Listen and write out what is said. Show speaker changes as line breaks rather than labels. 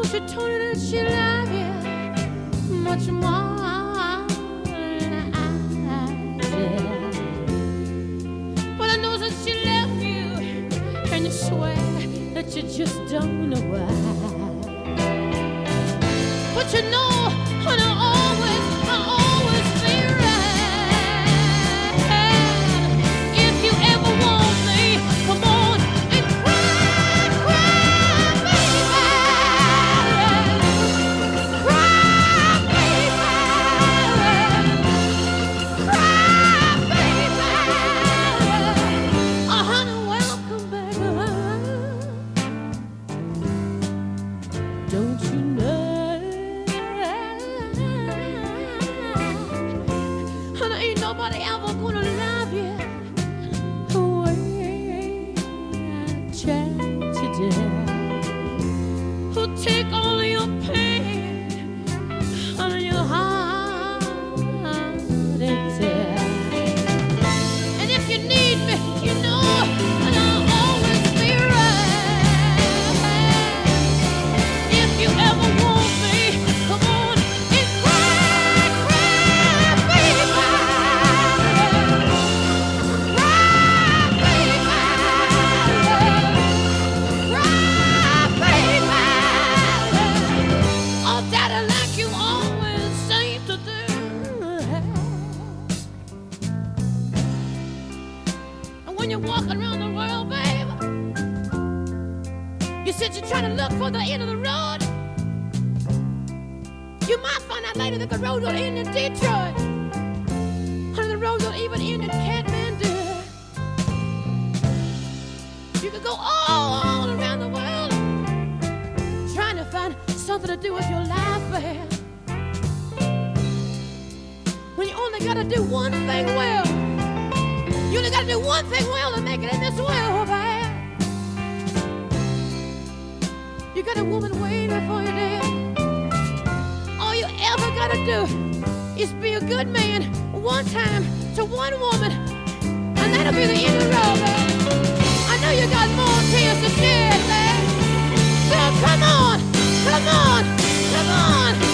She told her that she loved you much more than I did. But I know that she left you, and you swear that you just don't know why. But you know, and I'll always be right. If you ever want me, come on and cry, baby. Cry, baby. Cry, baby. Oh, honey, welcome back. Don't you know? Nobody ever gonna love you the way I tried to do. Who'll take all your pain on your heart and tear. And if you need me, you know, and I'll always be right. If you ever want me, come on and cry, baby. When you're walking around the world, baby, you said you're trying to look for the end of the road. You might find out later that the road don't end in Detroit, or the road don't even end in Kathmandu. You could go all around the world trying to find something to do with your life, baby. When you only gotta do one thing well. You only gotta do one thing well to make it in this world, babe. You got a woman waiting for you there. All you ever gotta do is be a good man one time to one woman, and that'll be the end of the road, babe. I know you got more tears to shed, babe. So come on, come on, come on.